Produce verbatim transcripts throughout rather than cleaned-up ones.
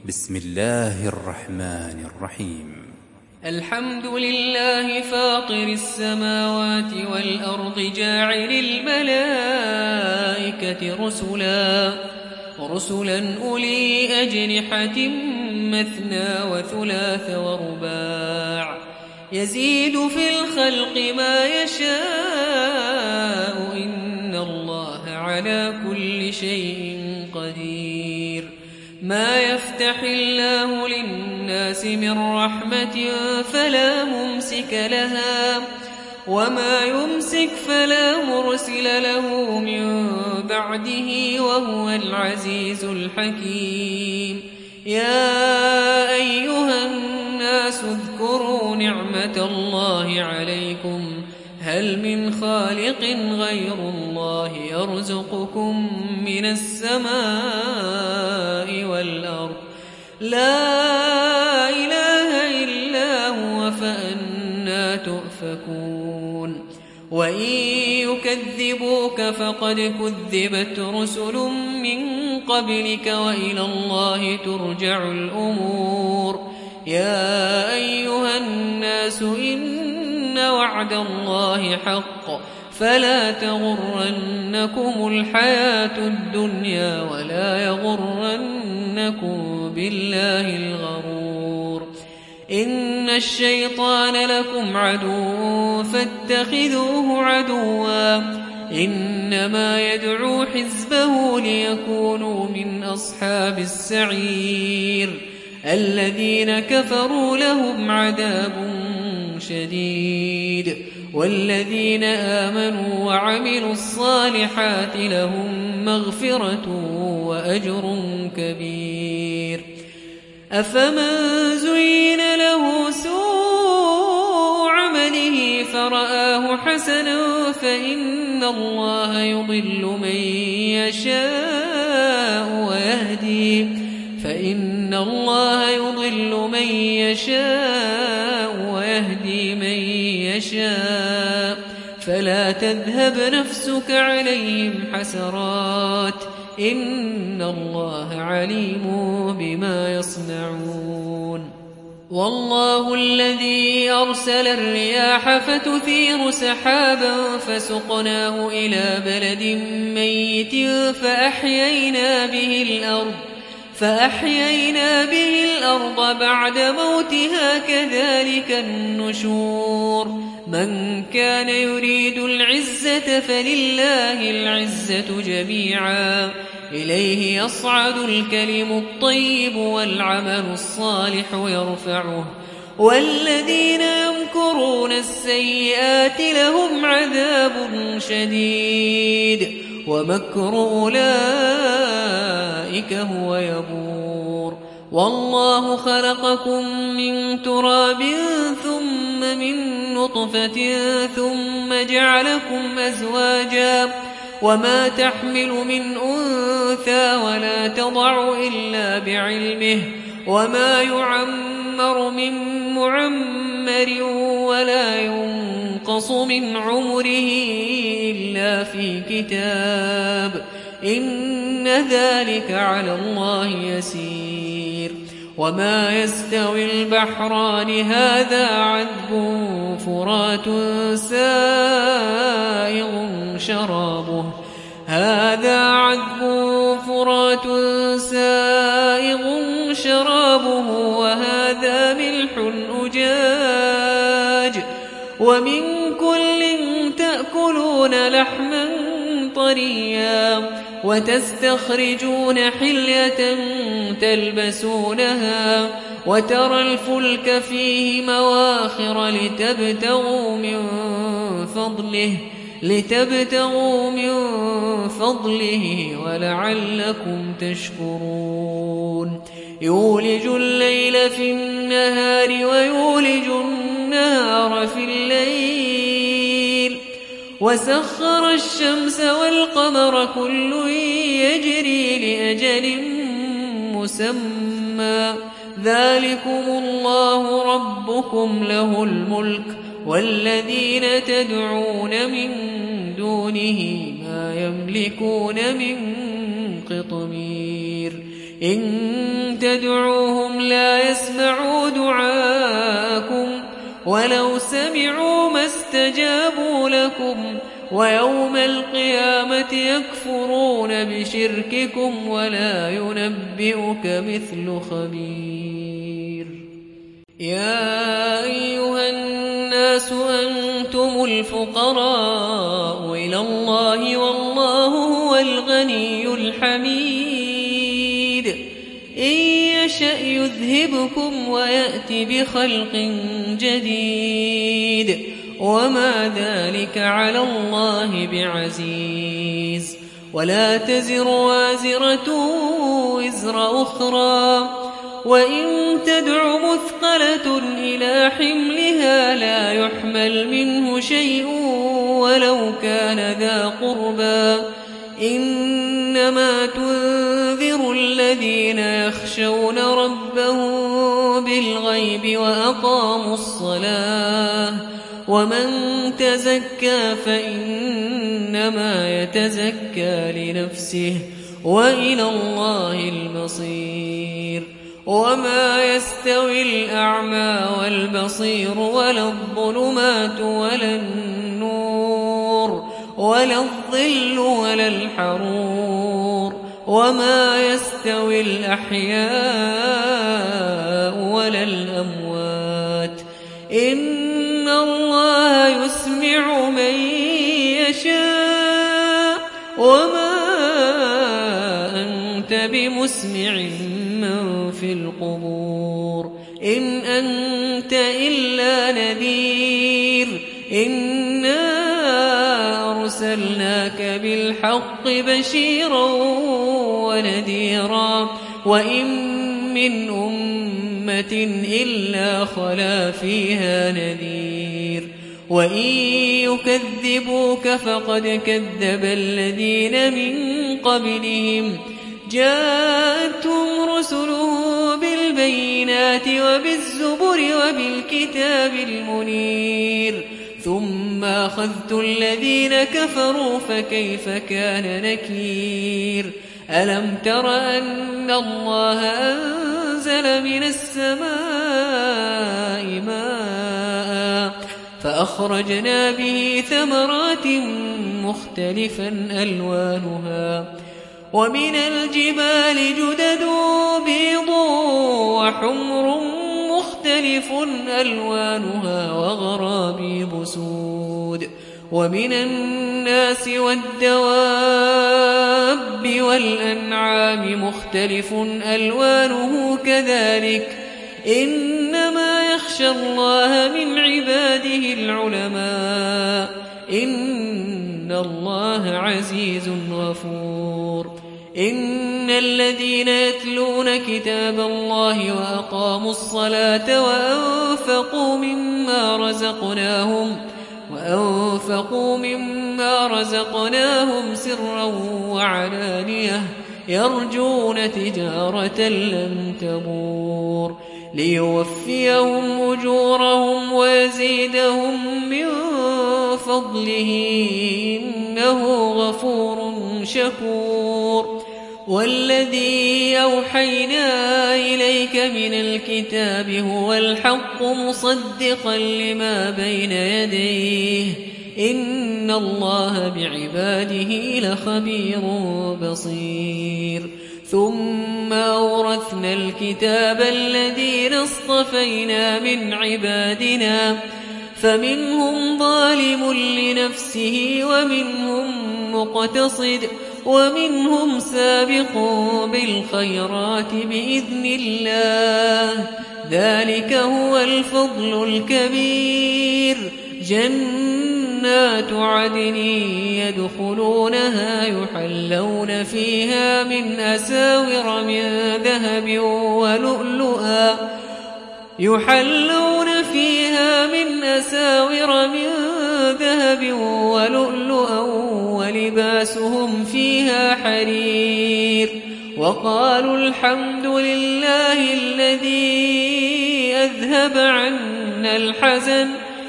بسم الله الرحمن الرحيم. الحمد لله فاطر السماوات والأرض جاعل الملائكة رسلا رسلا أولي أجنحة مثنى وثلاث ورباع يزيد في الخلق ما يشاء إن الله على كل شيء قدير. ما يفتح الله للناس من رحمة فلا ممسك لها وما يمسك فلا مرسل له من بعده وهو العزيز الحكيم. يا أيها الناس اذكروا نعمة الله عليكم هل من خالق غير الله يرزقكم من السماء والأرض لا إله إلا هو فأنى تؤفكون. وإن يكذبوك فقد كذبت رسل من قبلك وإلى الله ترجع الأمور. يا أيها الناس إن وعد الله حق فلا تغرنكم الحياة الدنيا ولا يغرنكم بالله الغرور. إن الشيطان لكم عدو فاتخذوه عدوا إنما يدعو حزبه ليكونوا من أصحاب السعير. الذين كفروا لهم عذاب شديد والذين آمنوا وعملوا الصالحات لهم مغفرة وأجر كبير. أفمن زين له سوء عمله فرآه حسنا فإن الله يضل من يشاء ويهدي فإن الله يضل من يشاء ويهدي من يشاء فلا تذهب نفسك عليهم حسرات إن الله عليم بما يصنعون. والله الذي أرسل الرياح فتثير سحابا فسقناه إلى بلد ميت فأحيينا به الأرض فأحيينا به الأرض بعد موتها كذلك النشور. من كان يريد العزة فلله العزة جميعا إليه يصعد الكلم الطيب والعمل الصالح يرفعه والذين يمكرون السيئات لهم عذاب شديد ومكر أولئك هو يبور. والله خلقكم من تراب ثم من نطفة ثم جعلكم أزواجا وما تحمل من أنثى ولا تضع إلا بعلمه وما يعمر من معمر ولا ينقص من عمره إلا في كتاب إن ذلك على الله يسير. وما يستوي البحران هذا عذب فرات سائغ شرابه هذا عذب فرات سائغ شرابه وهذا ملح أجاج ومن كل تأكلون لحما طريا وتستخرجون حلية تلبسونها وترى الفلك فيه مواخر لتبتغوا من فضله لتبتغوا من فضله ولعلكم تشكرون. يولج الليل في النهار ويولج النهار في الليل وسخر الشمس والقمر كل يجري لأجل مسمى ذلكم الله ربكم له الملك والذين تدعون من دونه ما يملكون من قطمير. إن تدعوهم لا يسمعوا دعاءكم ولو سمعوا ما استجابوا لكم ويوم القيامة يكفرون بشرككم ولا ينبئك مثل خبير. يا أيها الناس أنتم الفقراء إلى الله والله هو الغني الحميد. إن يشأ يذهبكم ويأتي بخلق جديد وما ذلك على الله بعزيز. ولا تزر وازرة وزر أخرى وإن تدع مثقلة إلى حملها لا يحمل منه شيء ولو كان ذا قربى إنما تنذر الذين يخشون ربهم بالغيب وأقاموا الصلاة ومن تزكى فإنما يتزكى لنفسه وإلى الله المصير. وما يستوي الأعمى والبصير ولا الظلمات ولا النور ولا الظل ولا الحرور وما يستوي الأحياء ولا الأموات إن الله يسمع من يشاء وما أنت بمسمع من في القبور إن أنت إلا نذير. إنا أرسلناك بالحق بشيرا ونذيرا وإن من أمة إلا خلا فيها نذير. وإن يكذبوك فقد كذب الذين من قبلهم جاءتهم رسلهم بالبينات وبالزبر وبالكتاب المنير ثم أخذت الذين كفروا فكيف كان نكير. ألم تر أن الله أنزل من السماء ماء فأخرجنا به ثمرات مختلفا ألوانها ومن الجبال جدد بيض وحمر مختلف ألوانها وغرابيب سود ومن الناس والدواب والأنعام مختلف ألوانه كذلك إنما يخشى الله من عباده العلماء إن الله عزيز غفور. إن الذين يتلون كتاب الله وأقاموا الصلاة وأنفقوا مما رزقناهم وأنفقوا مما رزقناهم سرا وعلانية يرجون تجارة لن تبور ليوفيهم أجورهم ويزيدهم من فضله إنه غفور شكور. والذي أوحينا إليك من الكتاب هو الحق مصدقا لما بين يديه إن الله بعباده لخبير بصير. ثم أورثنا الكتاب الذين اصطفينا من عبادنا فمنهم ظالم لنفسه ومنهم مقتصد ومنهم سابق بالخيرات بإذن الله ذلك هو الفضل الكبير. جنات عدن يدخلونها يحلون فيها من أساور من ذهب ولؤلؤا يحلون فيها من أساور من ذهب ولؤلؤا ولباسهم فيها حرير. وقالوا الحمد لله الذي أذهب عنا الحزن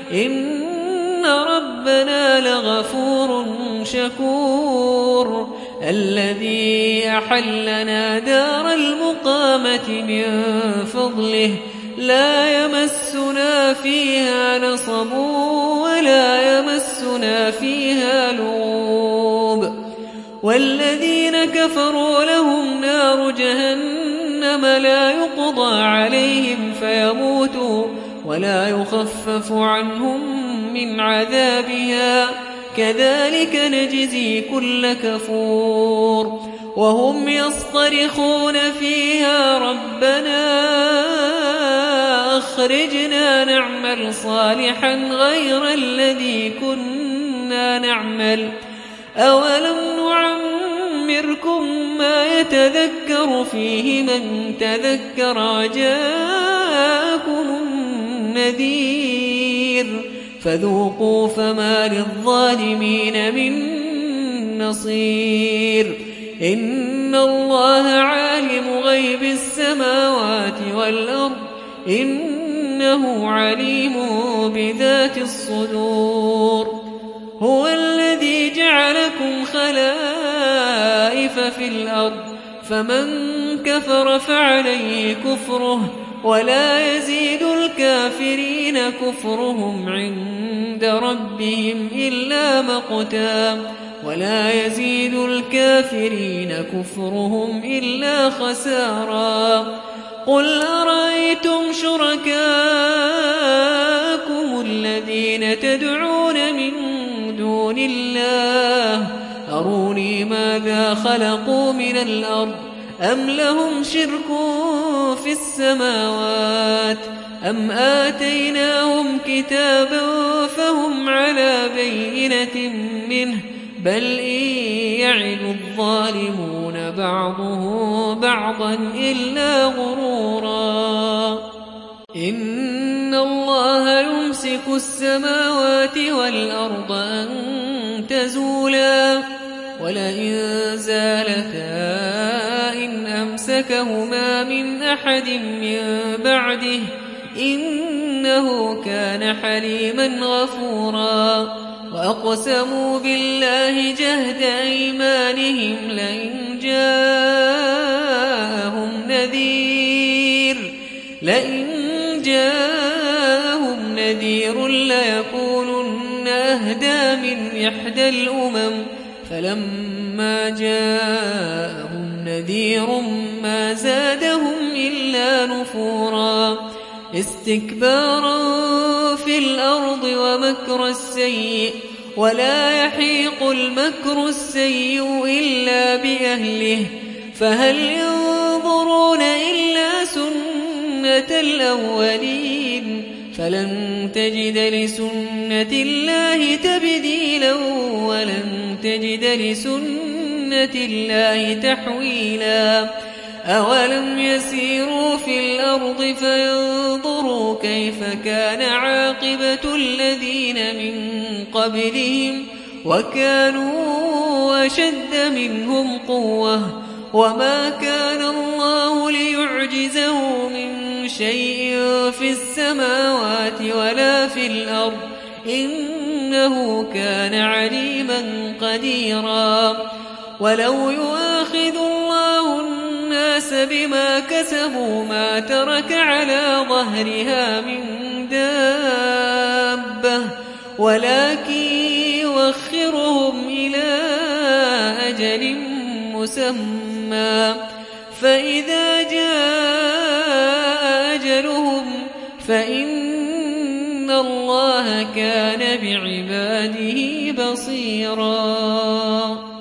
إن ربنا لغفور شكور. الذي أحلنا دار المقامة من فضله لا يمسنا فيها نصب ولا يمسنا فيها لغوب والذين كفروا لهم نار جهنم لا يقضى عليهم فيموتوا ولا يخفف عنهم من عذابها كذلك نجزي كل كفور وهم يصطرخون فيها ربنا أخرجنا نعمل صالحا غير الذي كنا نعمل أولم نعمركم ما يتذكر فيه من تذكر وجاءكم النذير فذوقوا فما للظالمين من نصير إن الله عالم غيب السماوات والأرض إنه عليم بذات الصدور هو الذي جعلكم خلائف في الأرض فمن كفر فعليه كفره ولا يزيد الكافرين كفرهم عند ربهم إلا مقتا ولا يزيد الكافرين كفرهم إلا خسارا قل أرأيتم شركاءكم الذين تدعون من دون الله أروني ماذا خلقوا من الأرض أم لهم شرك في السماوات أم آتيناهم كتابا فهم على بينة منه بل إن يعد الظالمون بعضهم بعضا إلا غرورا إن الله يمسك السماوات والأرض أن تزولا ولئن زالتا إن أمسكهما من أحد من بعده إنه كان حليما غفورا وأقسموا بالله جهد أيمانهم لئن جاءهم نذير لئن جاءهم نذير ليكونن أهدى من إحدى الأمم فلما جاءهم نذير ما زادهم إلا نفورا استكبارا في الأرض ومكر السيء ولا يحيق المكر السيء إلا بأهله فهل ينظرون إلا سنة الأولين فلن تجد لسنة الله تبديلا ولن تجد لسنة الله تحويلا أولم يسيروا في الأرض فينظروا كيف كان عاقبة الذين من قبلهم وكانوا أشد منهم قوة وما كان الله ليعجزه من شيء في السماوات ولا في الأرض إنه كان عليما قديرا ولو يؤاخذ الله الناس بما كسبوا ما ترك على ظهرها من دابة ولكن يوخرهم إلى أجل مسمى فإذا جاء أجلهم فإن الله كان بعباده بصيرا